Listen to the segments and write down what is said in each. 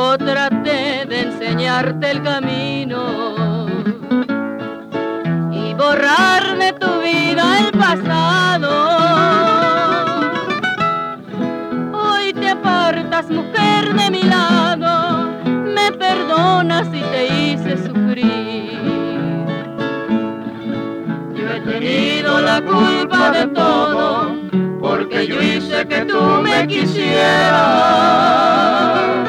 Yo traté de enseñarte el camino y borrar de tu vida el pasado. Hoy te apartas, mujer, de mi lado, me perdonas si te hice sufrir. Yo he tenido la culpa de todo, porque yo hice que tú me quisieras.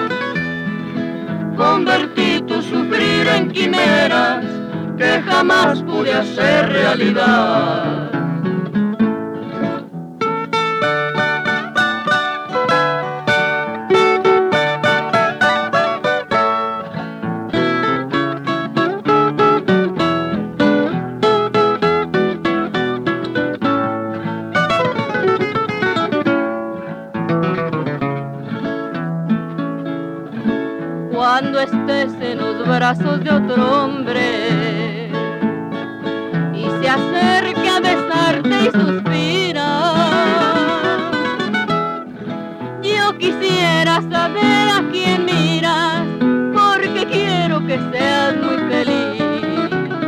Convertí tu sufrir en quimeras que jamás pude hacer realidad. Cuando estés en los brazos de otro hombre y se acerque a besarte y suspira, yo quisiera saber a quién miras, porque quiero que seas muy feliz.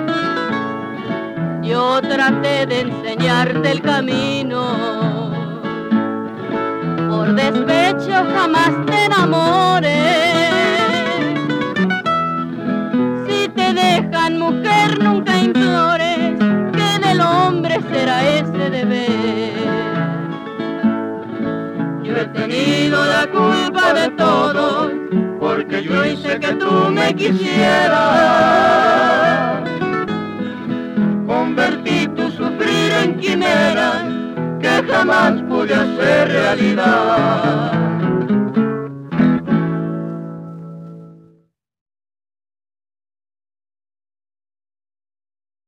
Yo traté de enseñarte el camino, por despecho jamás te enamores. Dejan, mujer, nunca implores, que del hombre será ese deber. Yo he tenido la culpa de todo, porque yo hice que tú me quisieras. Convertí tu sufrir en quimera que jamás pude hacer realidad.